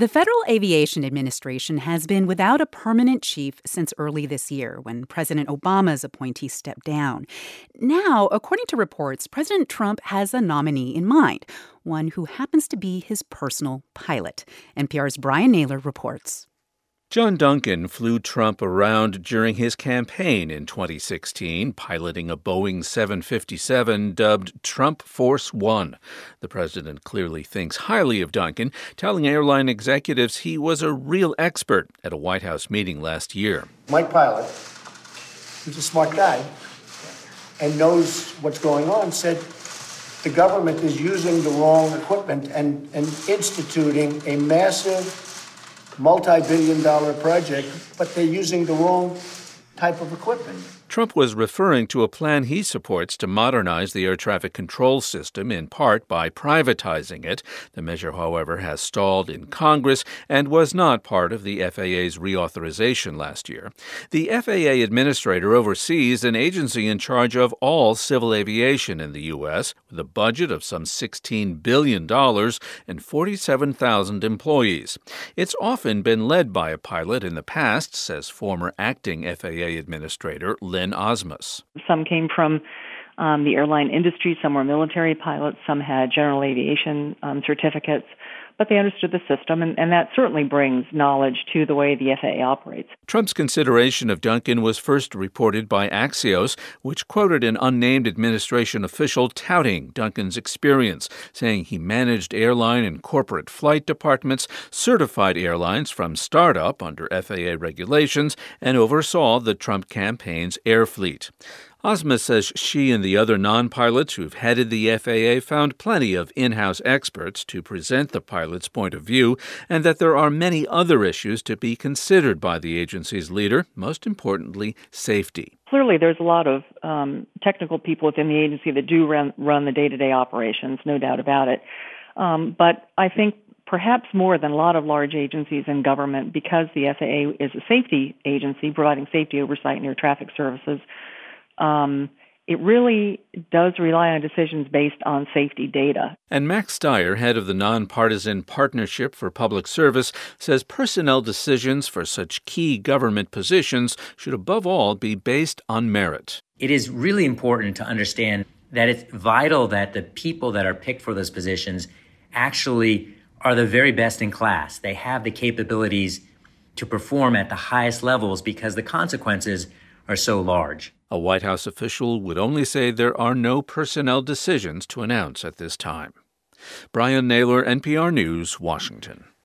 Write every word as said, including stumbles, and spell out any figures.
The Federal Aviation Administration has been without a permanent chief since early this year, when President Obama's appointee stepped down. Now, according to reports, President Trump has a nominee in mind, one who happens to be his personal pilot. N P R's Brian Naylor reports. John Duncan flew Trump around during his campaign in twenty sixteen, piloting a Boeing seven fifty-seven dubbed Trump Force One. The president clearly thinks highly of Duncan, telling airline executives he was a real expert at a White House meeting last year. Mike Pilot, who's a smart guy and knows what's going on, said the government is using the wrong equipment and, and instituting a massive multi-billion dollar project, but they're using the wrong type of equipment. Trump was referring to a plan he supports to modernize the air traffic control system, in part by privatizing it. The measure, however, has stalled in Congress and was not part of the F A A's reauthorization last year. The F A A administrator oversees an agency in charge of all civil aviation in the U S, with a budget of some sixteen billion dollars and forty-seven thousand employees. It's often been led by a pilot in the past, says former acting F A A administrator Lynn Osmus. Some came from um, the airline industry. Some were military pilots. Some had general aviation um, certificates. But they understood the system, and, and that certainly brings knowledge to the way the F A A operates. Trump's consideration of Duncan was first reported by Axios, which quoted an unnamed administration official touting Duncan's experience, saying he managed airline and corporate flight departments, certified airlines from startup under F A A regulations, and oversaw the Trump campaign's air fleet. Osmus says she and the other non-pilots who've headed the F A A found plenty of in-house experts to present the pilot's point of view, and that there are many other issues to be considered by the agency's leader, most importantly, safety. Clearly, there's a lot of um, technical people within the agency that do run, run the day-to-day operations, no doubt about it. Um, but I think perhaps more than a lot of large agencies in government, because the F A A is a safety agency providing safety oversight in air traffic services, Um, it really does rely on decisions based on safety data. And Max Stier, head of the Nonpartisan Partnership for Public Service, says personnel decisions for such key government positions should above all be based on merit. It is really important to understand that it's vital that the people that are picked for those positions actually are the very best in class. They have the capabilities to perform at the highest levels because the consequences are so large. A White House official would only say there are no personnel decisions to announce at this time. Brian Naylor, N P R News, Washington.